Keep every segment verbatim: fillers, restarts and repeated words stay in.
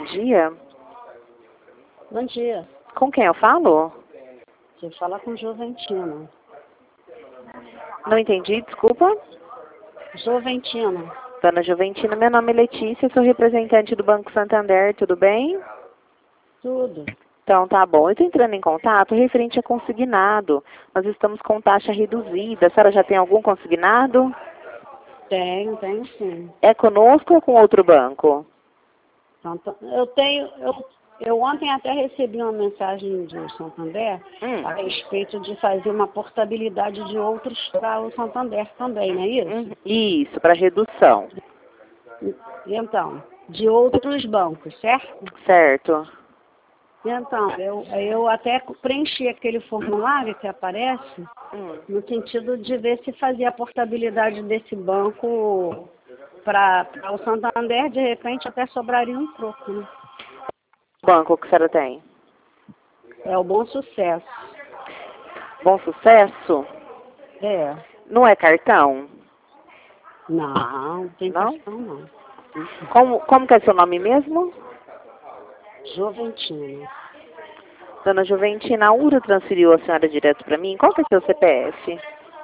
dia. Bom dia. Com quem eu falo? Você fala com Juventina. Não entendi, desculpa. Juventina. Dona Juventina, meu nome é Letícia, sou representante do Banco Santander, tudo bem? Tudo. Então tá bom, eu estou entrando em contato referente a consignado. Nós estamos com taxa reduzida. A senhora já tem algum consignado? Tenho, tenho sim. É conosco ou com outro banco? Então, eu tenho, eu, eu ontem até recebi uma mensagem do Santander Hum. a respeito de fazer uma portabilidade de outros para o Santander também, não é isso? Uhum. Isso, para redução. Então, de outros bancos, certo? Certo. Então, eu, eu até preenchi aquele formulário que aparece, Hum. no sentido de ver se fazia a portabilidade desse banco para o Santander, de repente até sobraria um troco, né? Banco que a senhora tem? É o Bom Sucesso. Bom Sucesso? É. Não é cartão? Não, não tem Não? questão não. Como, como que é seu nome mesmo? Juventina. Dona Juventina, a U R A transferiu a senhora direto para mim? Qual que é seu C P F?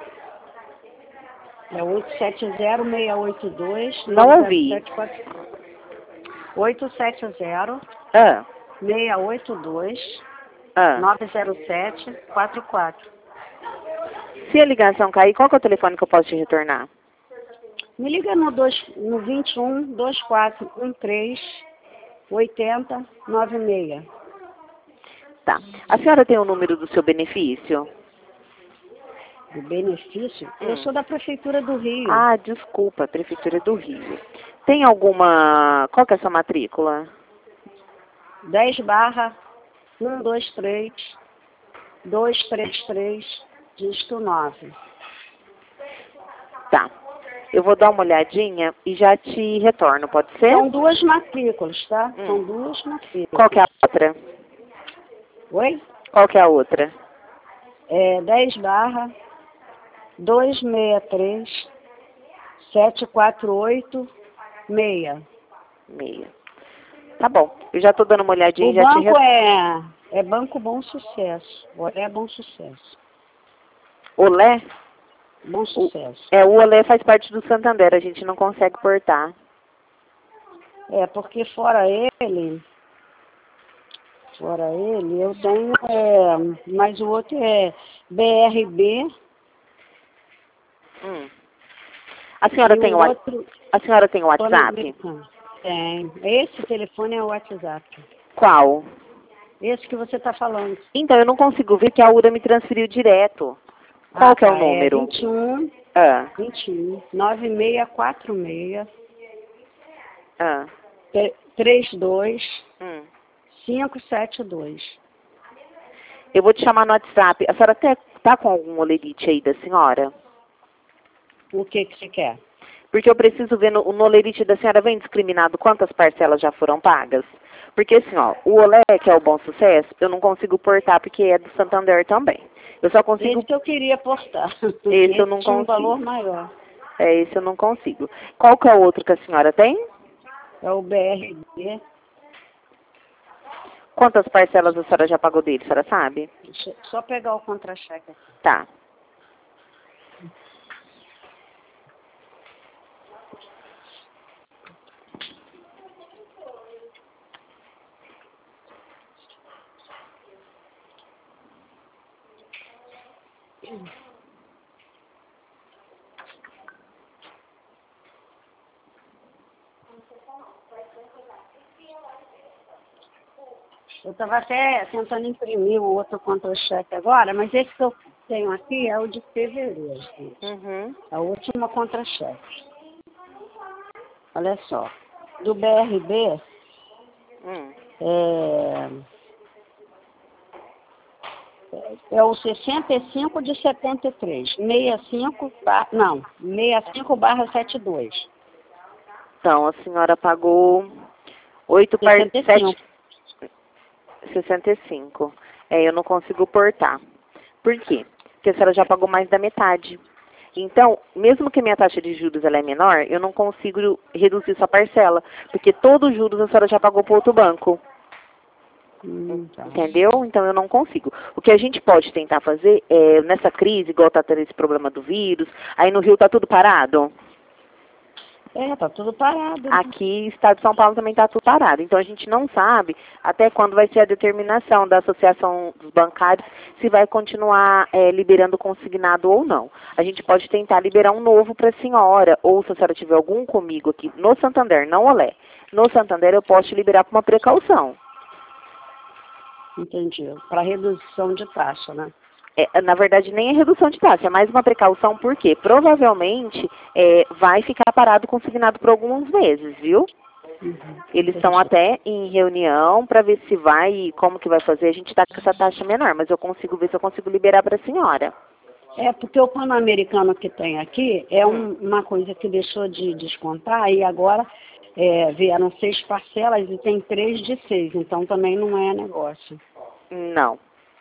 É oito sete zero, seis oito dois, Não nove zero ouvi. sete quatro. oito sete zero, Ah, seis oito dois, ah. nove zero sete quatro quatro. Se a ligação cair, qual que é o telefone que eu posso te retornar? Me liga no, dois, no vinte e um, vinte e quatro, treze, oitenta, noventa e seis. Tá. A senhora tem o número do seu benefício? Do benefício? Hum. Eu sou da Prefeitura do Rio. Ah, desculpa, Prefeitura do Rio. Tem alguma... Qual que é a sua matrícula? dez barra um dois três, dois três três, dígito nove. Tá. Eu vou dar uma olhadinha e já te retorno, pode ser? São duas matrículas, tá? Hum. São duas matrículas. Qual que é a outra? Oi? Qual que é a outra? É dez barra duzentos e sessenta e três, setecentos e quarenta e oito, seis. Meia. Tá bom. Eu já tô dando uma olhadinha O e já te banco retorno. é, é Banco Bom Sucesso. É Bom Sucesso. Olé? Bom Sucesso. É, o Olé faz parte do Santander, a gente não consegue portar. É, porque fora ele, fora ele, eu tenho, é, mas o outro é B R B. Hum. A senhora E tem o o, wa- outro, a senhora tem o WhatsApp? Pan-Americano. Tem. Esse telefone é o WhatsApp. Qual? Esse que você está falando. Então, eu não consigo ver que a U R A me transferiu direto. Qual Ah, que é o tá. É número? vinte e um, Ah, vinte e um, nove seis quatro seis, ah, três dois, hum. cinco sete dois. Eu vou te chamar no WhatsApp. A senhora até tá com algum olerite aí da senhora? O que que você quer? Porque eu preciso ver no, no olerite da senhora vem discriminado quantas parcelas já foram pagas. Porque assim, ó, o Olé, que é o Bom Sucesso, eu não consigo portar porque é do Santander também. Eu só consigo... Esse que eu queria portar. Porque Esse eu esse não tinha um consigo. valor maior. É, esse eu não consigo. Qual que é o outro que a senhora tem? É o B R B. Quantas parcelas a senhora já pagou dele, a senhora sabe? Deixa eu só pegar o contra-cheque aqui. Tá. Eu estava até tentando imprimir o outro contra-cheque agora, mas esse que eu tenho aqui é o de fevereiro. Gente. Uhum. A última contra-cheque. Olha só. Do B R B, Hum. é, é o sessenta e cinco de setenta e três. sessenta e cinco, bar, não, sessenta e cinco barra setenta e dois. Então, a senhora pagou oito sessenta e parcelas... cinco. sessenta e cinco. É, eu não consigo portar. Por quê? Porque a senhora já pagou mais da metade. Então, mesmo que a minha taxa de juros ela é menor, eu não consigo reduzir sua parcela, porque todos os juros a senhora já pagou para outro banco. Hum, tá. Entendeu? Então eu não consigo. O que a gente pode tentar fazer é, nessa crise, igual tá tendo esse problema do vírus, aí no Rio tá tudo parado. É, tá tudo parado. Né? Aqui, estado de São Paulo também tá tudo parado. Então a gente não sabe até quando vai ser a determinação da Associação dos Bancários se vai continuar é, liberando consignado ou não. A gente pode tentar liberar um novo para a senhora, ou se a senhora tiver algum comigo aqui no Santander, não Olé. No Santander eu posso te liberar por uma precaução. Entendi. Para redução de taxa, né? É, na verdade, nem é redução de taxa, é mais uma precaução, porque provavelmente é, vai ficar parado consignado por alguns meses, viu? Uhum. Eles estão até em reunião para ver se vai e como que vai fazer. A gente está com essa taxa menor, mas eu consigo ver se eu consigo liberar para a senhora. É, porque o Pan-Americano que tem aqui é um, uma coisa que deixou de descontar e agora é, vieram seis parcelas e tem três de seis, então também não é negócio. Não.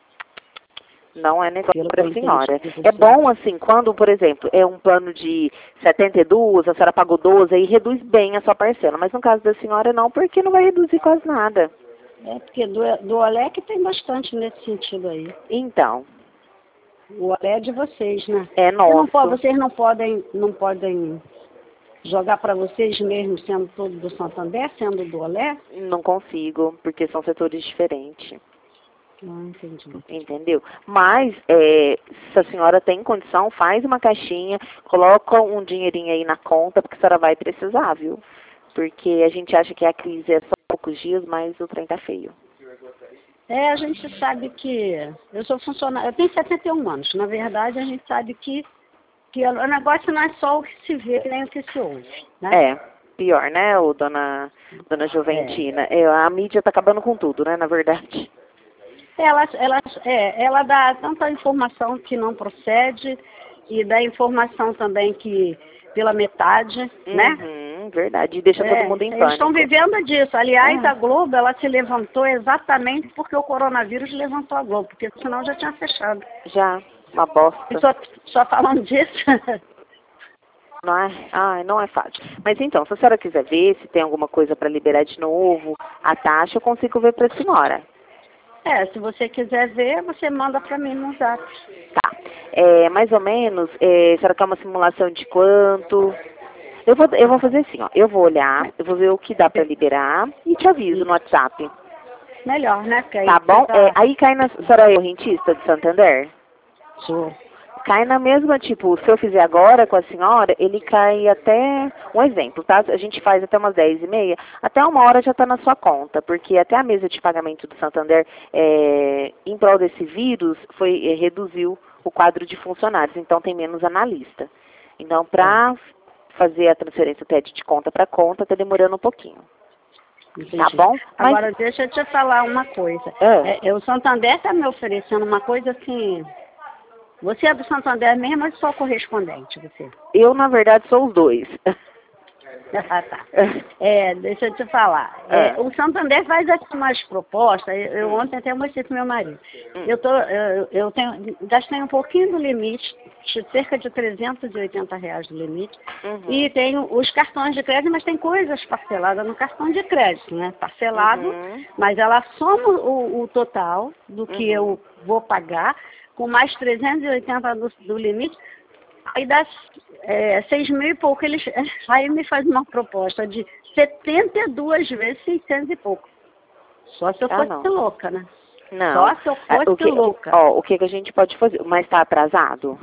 Não é negócio para a Pelo senhora. que eu É bom, assim, quando, por exemplo, é um plano de setenta e duas, a senhora pagou doze, aí reduz bem a sua parcela. Mas no caso da senhora, não, porque não vai reduzir quase nada. É, porque do, do Olé que tem bastante nesse sentido aí. Então, O Olé é de vocês, né? é Você não nosso. pode, vocês não podem, não podem jogar para vocês mesmos, sendo todo do Santander, sendo do Olé? Não consigo, porque são setores diferentes. Não, entendi. Entendeu? Mas, é, se a senhora tem condição, faz uma caixinha, coloca um dinheirinho aí na conta, porque a senhora vai precisar, viu? Porque a gente acha que a crise é só poucos dias, mas o trem tá feio. É, a gente sabe que... Eu sou funcionária... Eu tenho setenta e um anos. Na verdade, a gente sabe que, que o negócio não é só o que se vê, nem o que se ouve, né? É, pior, né, ô, dona, dona Juventina? É, a mídia tá acabando com tudo, né, na verdade. Ela, ela, é, ela dá tanta informação que não procede e dá informação também que pela metade, Uhum, né? verdade, e deixa É, todo mundo em eles pânico. estão vivendo disso. Aliás, É. a Globo, ela se levantou exatamente porque o coronavírus levantou a Globo, porque senão já tinha fechado. Já, uma bosta. E só, só falando disso... Não é? Ai, não é fácil. Mas então, se a senhora quiser ver se tem alguma coisa para liberar de novo, a taxa eu consigo ver para a senhora. É, se você quiser ver, você manda para mim no zap. Tá. É, mais ou menos, é, a senhora quer uma simulação de quanto? Eu vou, eu vou fazer assim, ó. Eu vou olhar, eu vou ver o que dá para liberar e te aviso no WhatsApp. Melhor, né? Porque aí Tá bom? fica- É, aí cai na... A senhora é correntista de Santander? Sou. Cai na mesma, tipo, se eu fizer agora com a senhora, ele cai até, um exemplo, tá? A gente faz até umas dez e meia, até uma hora já está na sua conta, porque até a mesa de pagamento do Santander, é, em prol desse vírus, foi, é, reduziu o quadro de funcionários, então tem menos analista. Então, para fazer a transferência até de conta para conta, está demorando um pouquinho. Entendi. Tá bom? Mas- Agora, deixa eu te falar uma coisa. É. É, o Santander está me oferecendo uma coisa assim... Você é do Santander mesmo, mas só correspondente, você. Eu, na verdade, sou os dois. Ah, tá. É, deixa eu te falar. É, É. o Santander faz aqui umas propostas. Eu, eu ontem até mostrei para meu marido. Eu, tô, eu, eu tenho, gastei um pouquinho do limite, cerca de trezentos e oitenta reais do limite. Uhum. E tenho os cartões de crédito, mas tem coisas parceladas no cartão de crédito, né? Parcelado, Uhum. mas ela soma o, o total do que Uhum. eu vou pagar, com mais trezentos e oitenta do, do limite. Aí dá é, seis mil e pouco. Eles, aí me faz uma proposta de setenta e duas vezes seiscentos e pouco. Só se eu Ah, fosse não. louca, né? Não. Só se eu Ah, fosse o que, louca. Ó, o que, que a gente pode fazer? Mas está atrasado?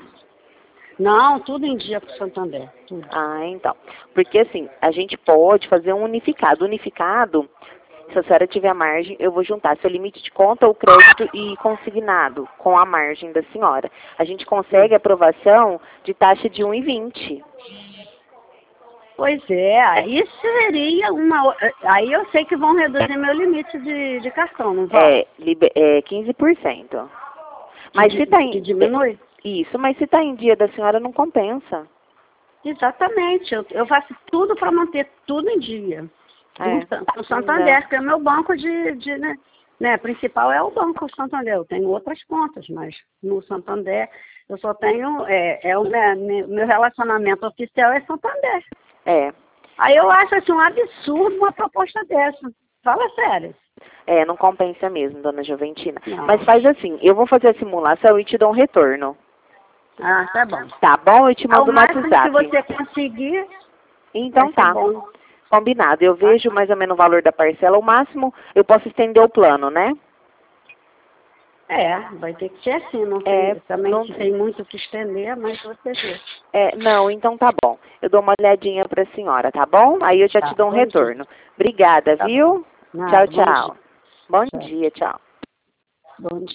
Não, tudo em dia para o Santander. Tudo. Ah, então. Porque assim, a gente pode fazer um unificado. Unificado, se a senhora tiver margem, eu vou juntar seu limite de conta, o crédito e consignado com a margem da senhora. A gente consegue aprovação de taxa de um vírgula vinte. Pois é, aí seria uma... o- Aí eu sei que vão reduzir meu limite de, de cartão, não vão? É, libe- é quinze por cento. Mas Que se di- tá que em... diminui? Isso, mas se tá em dia da senhora, não compensa. Exatamente. Eu, eu faço tudo para manter tudo em dia. É. O Santander, que é meu banco de, de, né, né, principal é o Banco Santander. Eu tenho outras contas, mas no Santander eu só tenho, é, é o meu, meu relacionamento oficial é Santander. É. Aí eu acho assim, um absurdo uma proposta dessa. Fala sério. É, não compensa mesmo, dona Juventina. Não. Mas faz assim, eu vou fazer a simulação e te dou um retorno. Ah, tá bom. Tá bom? Eu te mando Ao no máximo WhatsApp. que você conseguir, Então vai ser tá. bom. Combinado. Eu vejo mais ou menos o valor da parcela. O máximo, eu posso estender o plano, né? É, vai ter que ser assim. Não tem, É, também não- tem muito o que estender, mas você vê. É, não, então tá bom. Eu dou uma olhadinha pra senhora, tá bom? Aí eu já Tá, te dou um bom retorno. Obrigada, Tá viu? Nada, Tchau, tchau. bom Bom dia. dia, tchau. Bom dia.